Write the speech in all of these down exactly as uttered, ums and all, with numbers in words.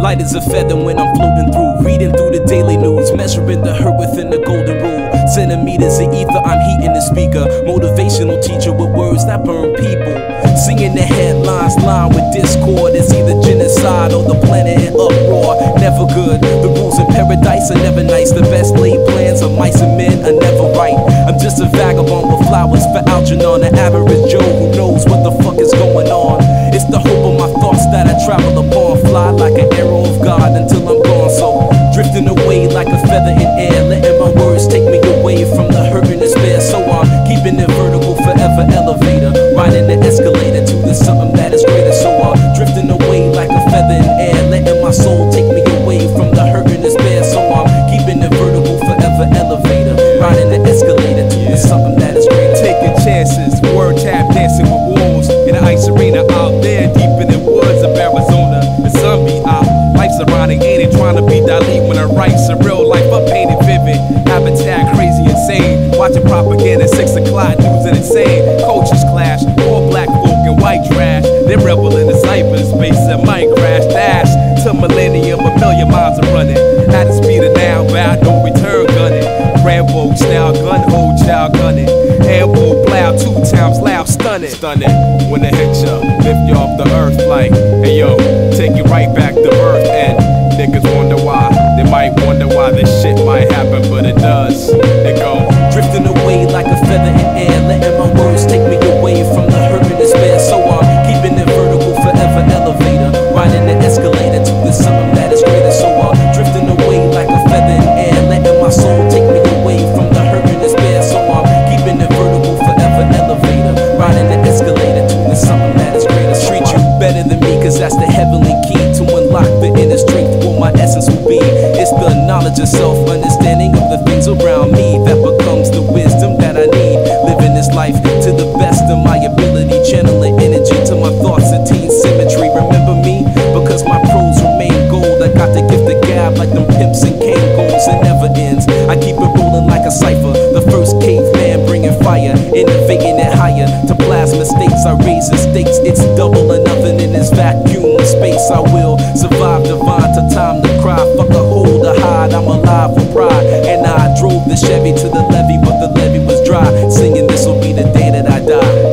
Light as a feather when I'm floating through, reading through the daily news, measuring the hurt within the golden rule. Centimeters of ether, I'm heating the speaker. Motivational teacher with words that burn people. Singing the headlines, line with discord. It's either genocide or the planet in uproar. Never good, the rules in paradise are never nice. The best laid plans of mice and men are never right. I'm just a vagabond with flowers for Algernon, an average Joe who knows what the fuck is going on. It's the hope of my thoughts that I travel upon. Fly like an arrow of God until I'm gone. So drifting away like a feather in air, letting my words take me away from the hurt and despair. So I'm keeping it vertical, forever elevator, riding the escalator to the something that is greater. So I'm drifting away like a feather in air, letting my soul take me away from the hurt and despair. So I'm keeping it vertical, forever elevator, riding the escalator to the something that is greater. Taking chances, word tap dancing with wolves in the ice arena out there deep in the woods of Arizona. The sun be out, life's ironic, ain't it? Trying to be Dali when I write surreal life, I painted vivid. Habitat crazy, insane. Watching propaganda, six o'clock news and insane. Cultures clash, all black folk and white trash. They rebel in the cyberspace and might crash. Dash to millennium, a million miles are running. At the speed of now, bound no return gunning. Rambo style gun, hold child gunning. Ambo plow two times loud, stunning. Stunning when it hit ya, lift you off the earth like, hey yo, take you right back to earth. And niggas wonder why, they might wonder why this shit might happen, but it does. They go drifting away like a feather in air, letting my words take me away from the hurt and despair. So I'm keeping it vertical, forever elevator, riding the escalator to the something that is greater. So I'm drifting away like a feather in air, letting my soul take me away from the hurt and despair. So I'm keeping it vertical, forever elevator, riding the escalator to the something that is greater. Treat you better than me, cause that's the heavenly key to unlock the inner strength. What my essence will be, it's the knowledge of self, understanding of the things around me that becomes the wisdom that I need. Living this life to the best of my ability, channeling energy to my thoughts, attain symmetry. Remember me, because my prose remain gold. I got the gift of gab like them pimps and cane goals. It never ends, I keep it rolling like a cipher. The first caveman bringing fire, innovating it higher. To plasma states, I raise the stakes. It's double or nothing in this vacuum space. I will survive divine to time to cry. Fuck a hold or hide, I'm alive for pride. And I drove the Chevy to the levee, but the levee was dry. Singing this will be the day that I die.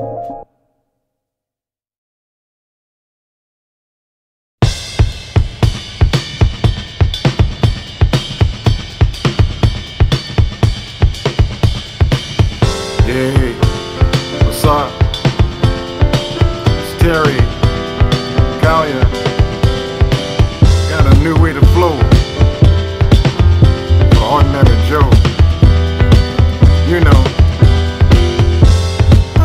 Hey, what's up? It's Terry, Kalia. Got a new way to flow for Ordinary Joe. You know,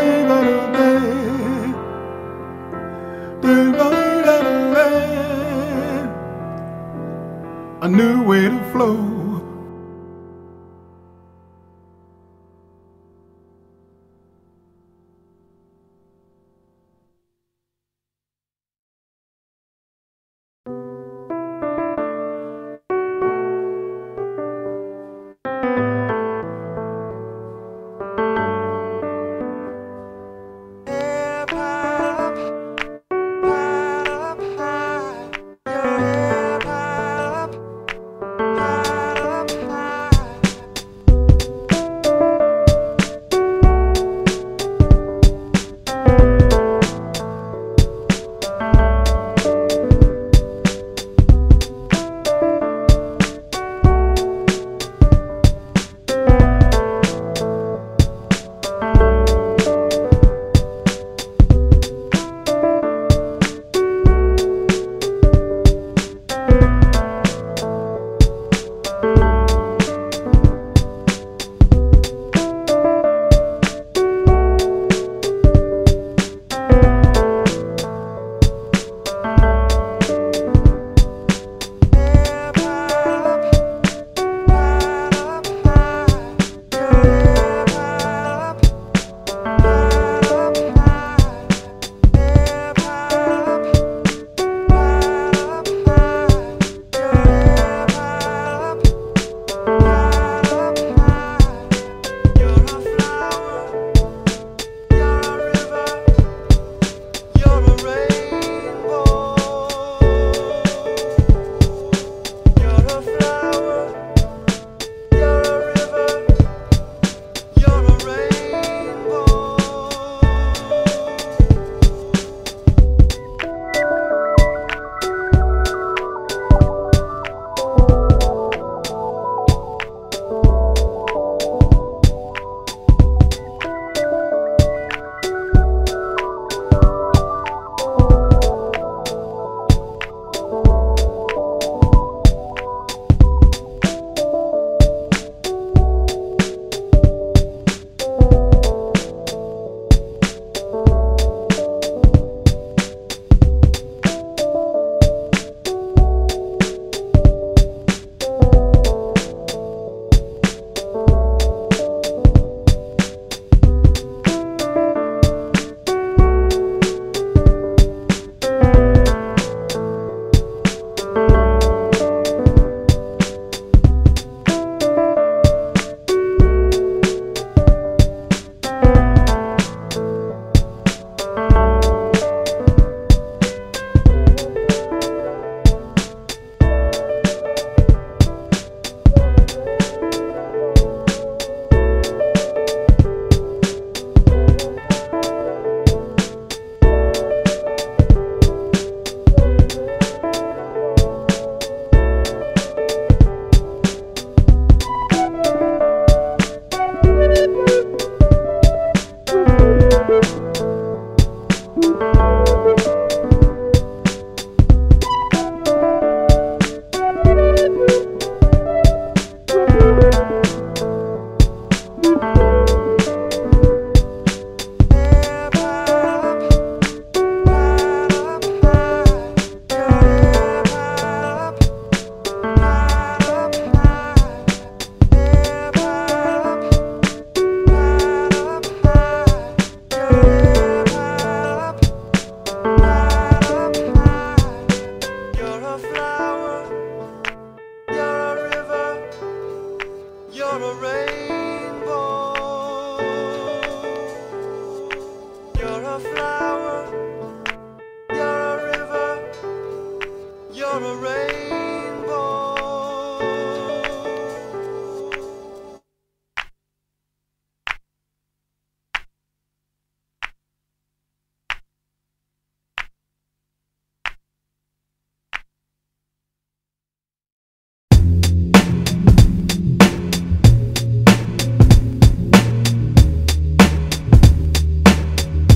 A new way to flow.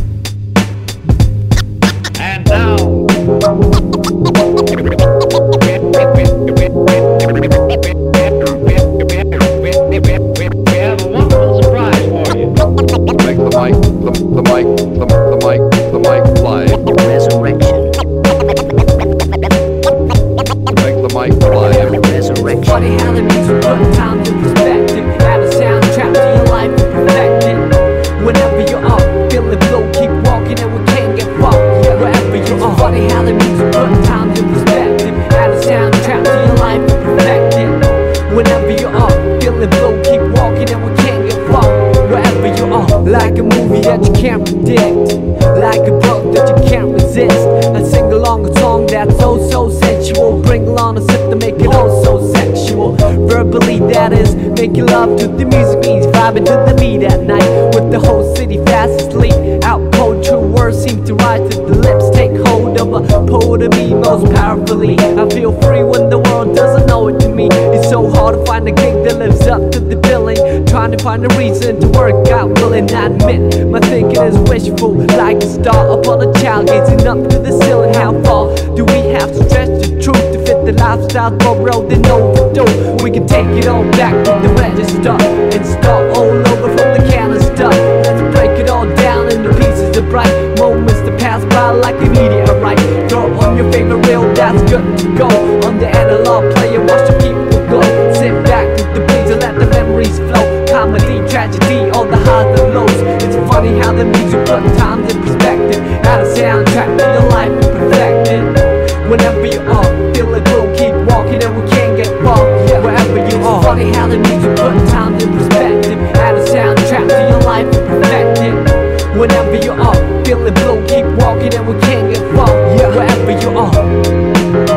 And now, mic, the, the mic, the mic fly. Resurrection. Make the mic fly. Resurrection. Funny how the music put time in perspective. Add a soundtrack to your life and perfect it. Whenever you're up, feeling low, keep walking and we can't get far. Wherever you are. Funny how the music put time in perspective. Add a soundtrack to your life and perfect it. Whenever you're up, feeling low, keep walking and we can't get far. Wherever you are. Like a movie that you can't predict, like a book that you can't resist. I sing along a song that's oh so sensual. Bring along a sip to make it oh so sexual. Verbally that is making love to the music means vibing to the beat at night. With the whole city fast asleep. Out cold, true words seem to rise to the lips. Take hold of a poet of me most powerfully. I feel free when the world doesn't know it to me. It's so hard to find a gig that lives up to the billing. Trying to find a reason to work out, willing I admit my thinking is wishful. Like a star upon a child gazing up to the ceiling. How far do we have to stretch the truth to fit the lifestyle borrowed and overdue? We can take it all back to the register and start all over from the canister. Let's break it all down into pieces of bright moments that pass by like a meteorite. Throw on your favorite reel, that's good to go. On the analog player, watch the people glow. Sit back with the breeze and let the memories flow. Comedy, tragedy, all the highs and lows. It's funny how the music put times in perspective. Add a soundtrack to your life and perfect it. Whenever you are, feel it will keep walking and we can't get far. Wherever you are. It's funny how the music put times in perspective. Add a soundtrack to your life and perfect it. Whenever you are, feel it will keep walking and we can't get far. Wherever you are.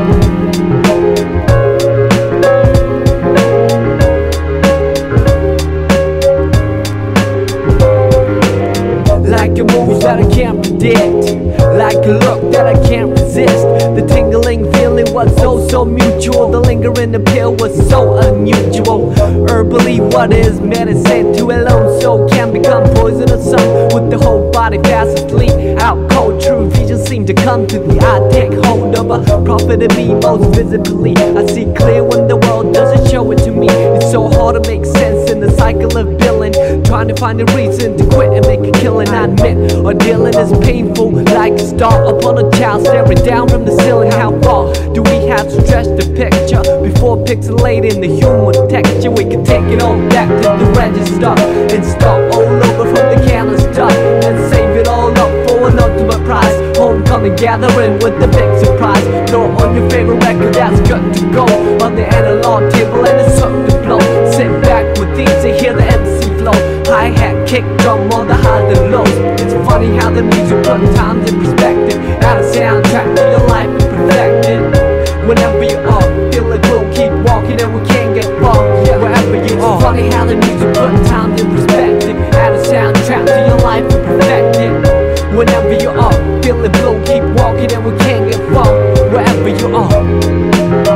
Like a move that I can't predict, like a look that I can't resist. The tingling feeling was so, so mutual. The lingering appeal was so unusual. Herbally, what is medicine to a lone soul can become poisonous. Some with the whole body fast asleep. Out cold, true vision seem to come to the eye. Take hold of a prophet of me most visibly. I see clear when the world doesn't show it to me. It's so hard to make sense in the cycle of billing. Trying to find a reason to quit and make a killing. I admit, our dealing is painful. Like a star upon a child staring down from the ceiling. How far do we have to stretch the picture before pixelating the human texture? We can take it all back to the register and start all over from the canister and save it all up for an ultimate prize. Homecoming gathering with the big surprise. Throw on your favorite record that's good to go on the analog table and it's something to blow. Sit back with these and hear the M C flow. Hi-hat, kick drum on the highs and lows. It's funny how the music put times in perspective. Add a soundtrack to your life and perfect it. Whenever you are, feel it will keep walking and we can't get far. Wherever you are. It's funny how the music put times in perspective. Add a soundtrack to your life and perfect it. Whenever you are, feel it will keep walking and we can't get far. Wherever you are.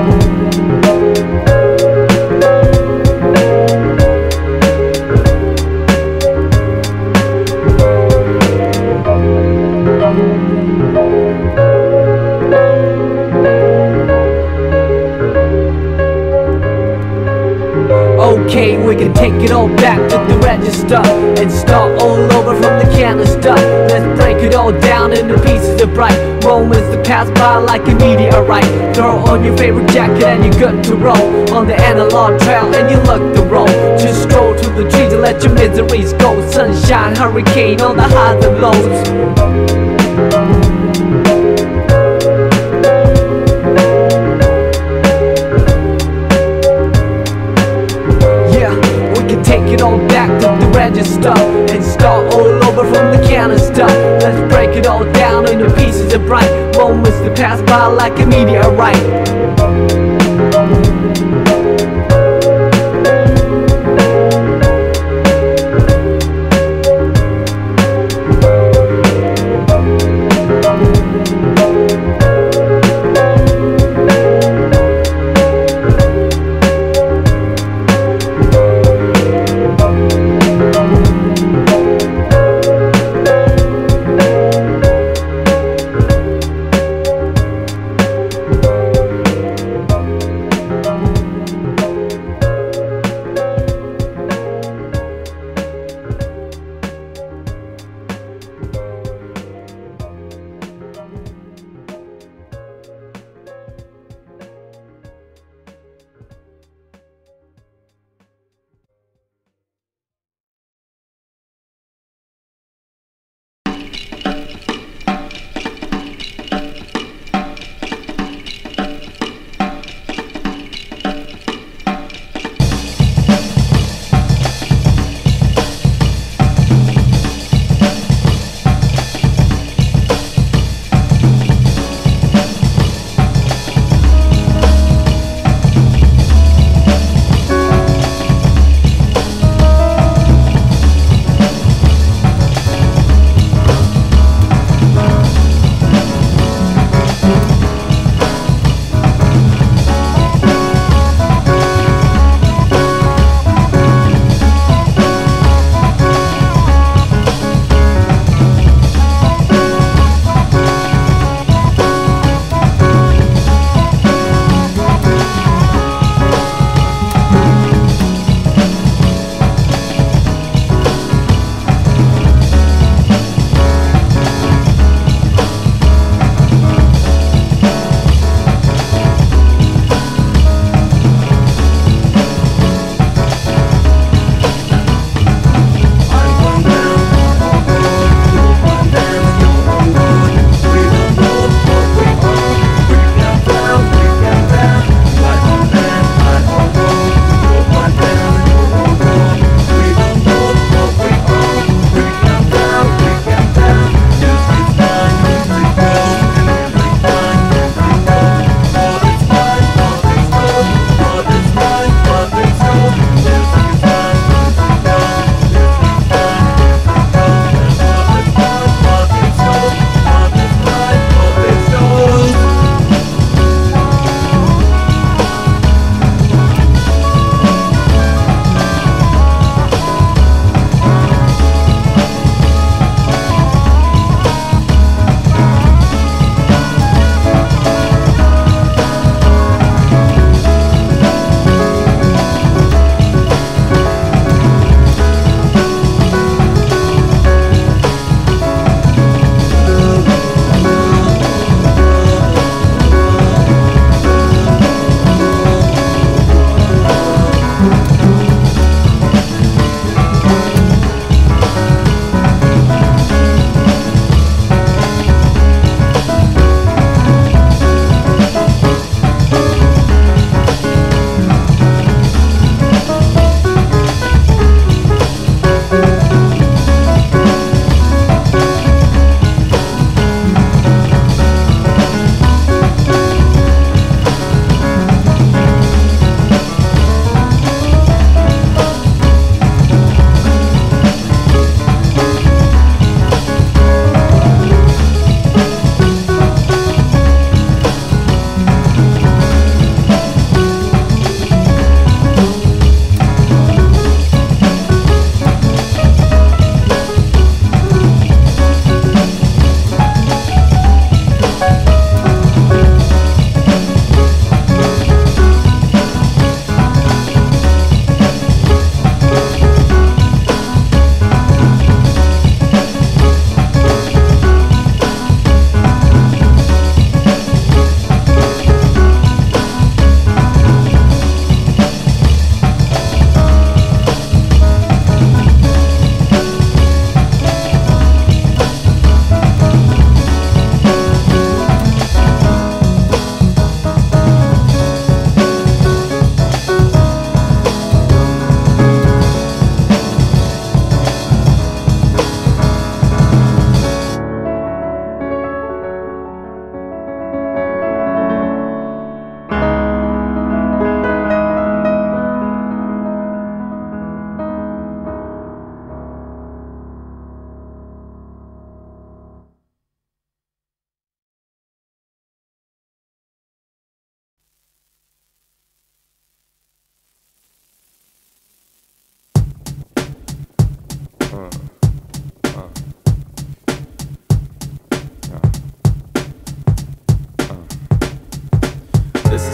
Okay, we can take it all back to the register and start all over from the canister. Let's break it all down into pieces of bright moments that pass by like a meteorite. Throw on your favorite jacket and you're good to roll on the analog trail and you look the roll. Just stroll to the trees and let your miseries go. Sunshine, hurricane on the highs and lows. Take it all back to the register and start all over from the canister. Let's break it all down into pieces of bright moments that pass by like a meteorite.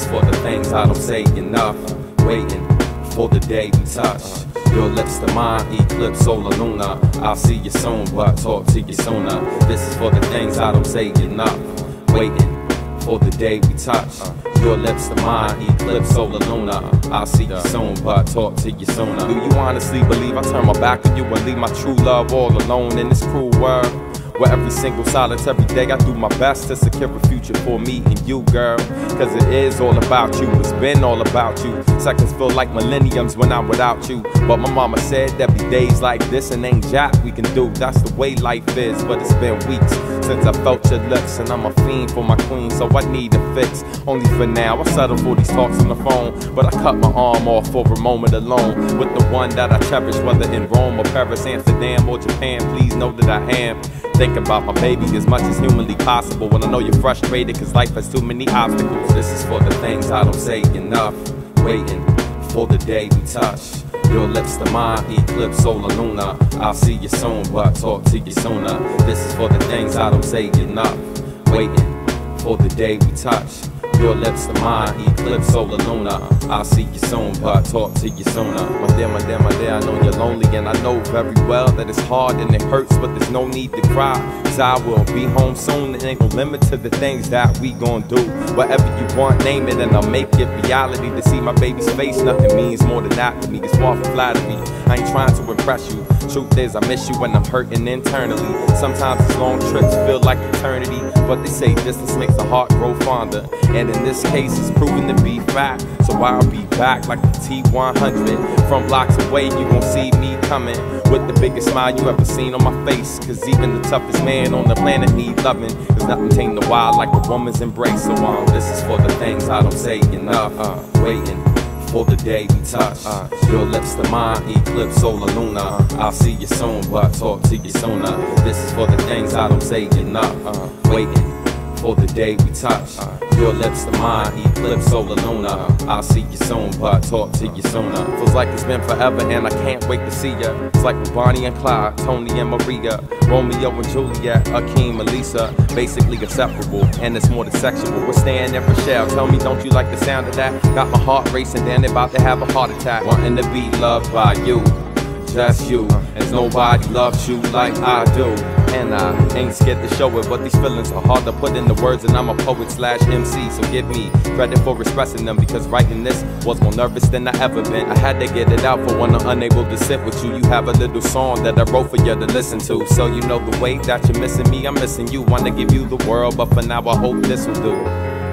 is for the things I don't say enough. Waiting for the day we touch. Your lips to mine, eclipse, solar, lunar. I'll see you soon, but talk to you sooner. This is for the things I don't say enough. Waiting for the day we touch. Your lips to mine, eclipse, solar, lunar. I'll see you soon, but talk to you sooner. Do you honestly believe I turn my back on you and leave my true love all alone in this cruel world? Where every single solitary day I do my best to secure a future for me and you, girl. Cause it is all about you, it's been all about you. Seconds feel like millenniums when I'm without you. But my mama said there'll be days like this and ain't jack we can do. That's the way life is, but it's been weeks since I felt your lips. And I'm a fiend for my queen, so I need a fix. Only for now, I settle for these talks on the phone. But I cut my arm off for a moment alone with the one that I cherish, whether in Rome or Paris, Amsterdam or Japan. Please know that I am think about my baby as much as humanly possible. When I know you're frustrated cause life has too many obstacles. This is for the things I don't say enough. Waiting for the day we touch. Your lips to mine, eclipse, solar, lunar. I'll see you soon, but talk to you sooner. This is for the things I don't say enough. Waiting for the day we touch. Your lips to mine, eclipse, solar, lunar. I'll see you soon, but talk to you sooner. My dear, my dear, my dear, I know you're lonely, and I know very well that it's hard and it hurts, but there's no need to cry. Cause I will be home soon, and ain't no limit to the things that we gon' do. Whatever you want, name it, and I'll make it reality. To see my baby's face, nothing means more than that to me. It's far from flattery. I ain't trying to impress you. Truth is, I miss you when I'm hurting internally. Sometimes these long trips feel like eternity, but they say distance makes the heart grow fonder. And in this case, it's proven to be fact. So I'll be back like the T one hundred. From blocks away, you gon' see me coming with the biggest smile you ever seen on my face. Cause even the toughest man on the planet need loving. Cause nothing tame the wild like a woman's embrace. So um, this is for the things I don't say enough. Uh, waiting for the day we touch. Uh, your lips to mine, eclipse, solar, lunar. I'll see you soon, but talk to you sooner. This is for the things I don't say enough. Uh, waiting for the day we touch. Uh, your lips to mine, eclipse, solar, lunar. I'll see you soon, but talk to you sooner. Feels like it's been forever and I can't wait to see ya. It's like with Bonnie and Clyde, Tony and Maria, Romeo and Juliet, Akeem and Lisa. Basically inseparable, and it's more than sexual. We're staying in Rochelle. Tell me, don't you like the sound of that? Got my heart racing, then about to have a heart attack. Wanting to be loved by you, just you. As nobody loves you like I do. And I ain't scared to show it, but these feelings are hard to put into words. And I'm a poet slash M C, so give me credit for expressing them. Because writing this was more nervous than I ever been. I had to get it out for when I'm unable to sit with you. You have a little song that I wrote for you to listen to. So you know the way that you're missing me, I'm missing you. Wanna give you the world, but for now I hope this will do.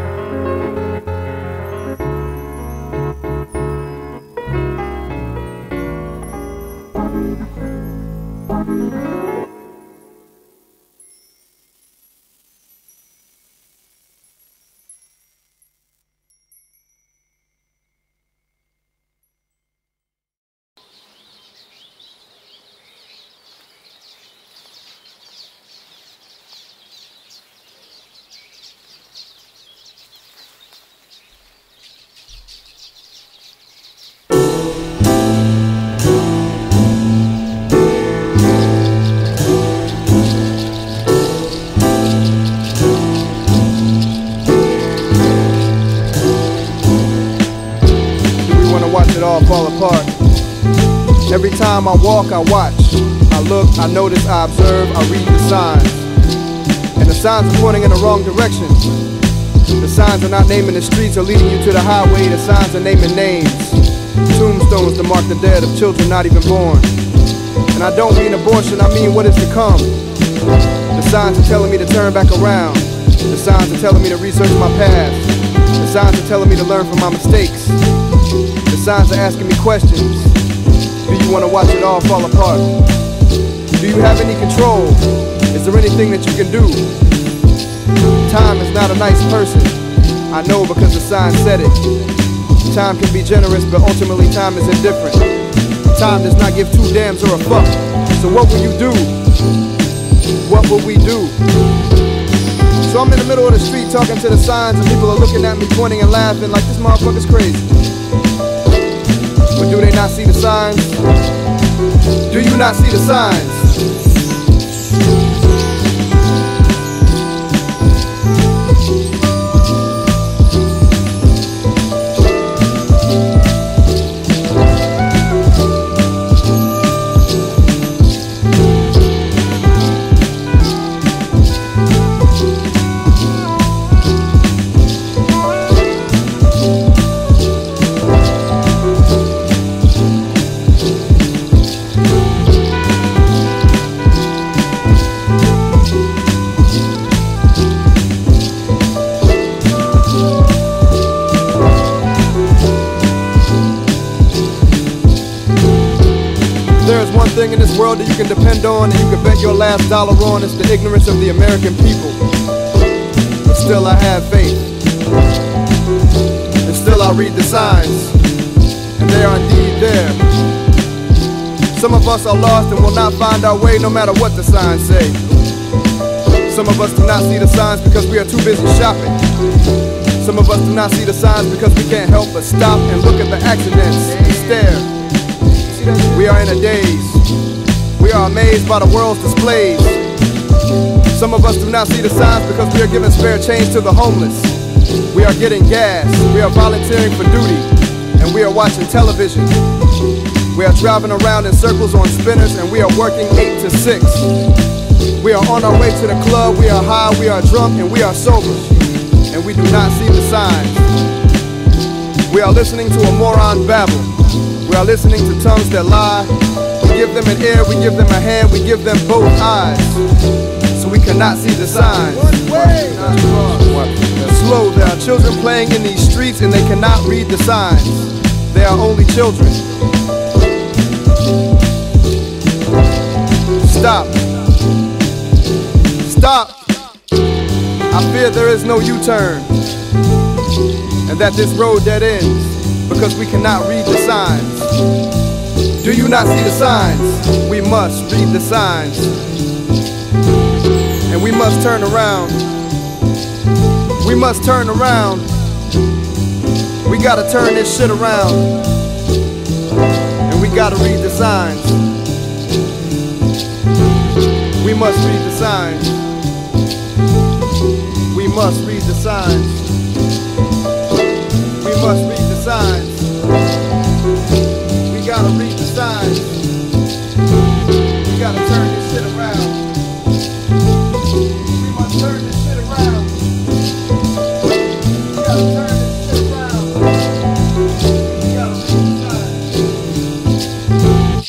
Fall apart. Every time I walk, I watch, I look, I notice, I observe, I read the signs. And the signs are pointing in the wrong direction. The signs are not naming the streets or leading you to the highway. The signs are naming names, tombstones to mark the dead of children not even born. And I don't mean abortion, I mean what is to come. The signs are telling me to turn back around. The signs are telling me to research my past. The signs are telling me to learn from my mistakes. The signs are asking me questions. Do you want to watch it all fall apart? Do you have any control? Is there anything that you can do? Time is not a nice person. I know because the sign said it. Time can be generous, but ultimately time is indifferent. Time does not give two damns or a fuck. So what will you do? What will we do? So I'm in the middle of the street talking to the signs, and people are looking at me, pointing and laughing like this motherfucker's crazy. But do they not see the signs? Do you not see the signs? this world that you can depend on and you can bet your last dollar on is the ignorance of the American people. But still I have faith. And still I read the signs. And they are indeed there. Some of us are lost and will not find our way no matter what the signs say. Some of us do not see the signs because we are too busy shopping. Some of us do not see the signs because we can't help but stop and look at the accidents and stare. We are in a daze. We are amazed by the world's displays. Some of us do not see the signs because we are giving spare change to the homeless. We are getting gas. We are volunteering for duty. And we are watching television. We are driving around in circles on spinners and we are working eight to six. We are on our way to the club, we are high, we are drunk, and we are sober. And we do not see the signs. We are listening to a moron babble. We are listening to tongues that lie. We give them an ear, we give them a hand, we give them both eyes. So we cannot see the signs. Slow, there are children playing in these streets and they cannot read the signs. They are only children. Stop. Stop. I fear there is no U-turn. And that this road dead ends because we cannot read the signs. Do you not see the signs? We must read the signs. And we must turn around. We must turn around. We gotta turn this shit around. And we gotta read the signs. We must read the signs. We must read the signs. We must read the signs. We gotta read the signs. We gotta turn this shit around. We must turn this shit around. We gotta turn this shit around. We gotta read the signs.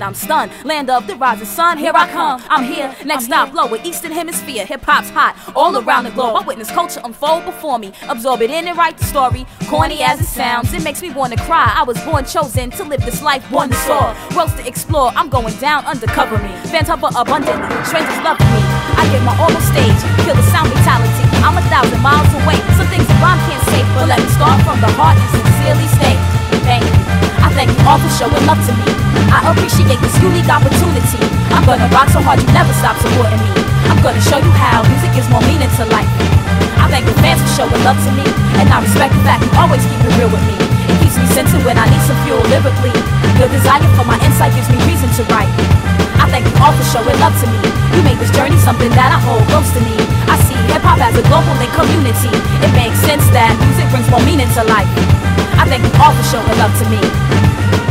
I'm stunned. Land of the rising sun, here I come. I'm here, next stop, lower Eastern Hemisphere. Hip hop's hot all around the globe. I witness culture unfold before me, absorb it in and write the story. Corny as it sounds, it makes me wanna cry. I was born chosen to live this life, born to soar. Worlds to explore, I'm going down, undercover me. Fans hover abundantly, strangers love me. I get my all on stage, kill the sound mentality. I'm a thousand miles away, some things a rhyme can't say, but let me start from the heart and sincerely state thank you. I thank you all for showing love to me. I appreciate this unique opportunity. I'm gonna rock so hard you never stop supporting me. I'm gonna show you how music gives more meaning to life. I thank the fans for showing love to me, and I respect the fact you always keep it real with me. It keeps me centered when I need some fuel lyrically. Your desire for my insight gives me reason to write. I thank you all for showing love to me. You made this journey something that I hold close to me. I see hip-hop as a global link community. It makes sense that music brings more meaning to life. I thank you all for showing love to me.